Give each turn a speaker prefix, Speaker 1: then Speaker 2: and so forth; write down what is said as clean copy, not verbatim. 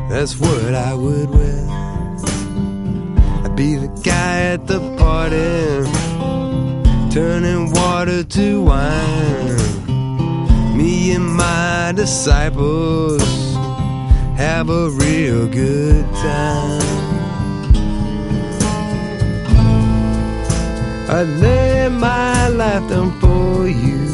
Speaker 1: that's what I would wear. I'd be the guy at the party, turning water to wine. Me and my disciples have a real good time. I lay my life down for you.